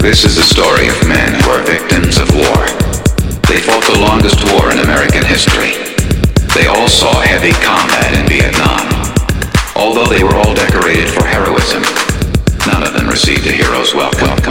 This is the story of men who are victims of war. They fought the longest war in American history. They all saw heavy combat in Vietnam. Although they were all decorated for heroism, none of them received a hero's welcome.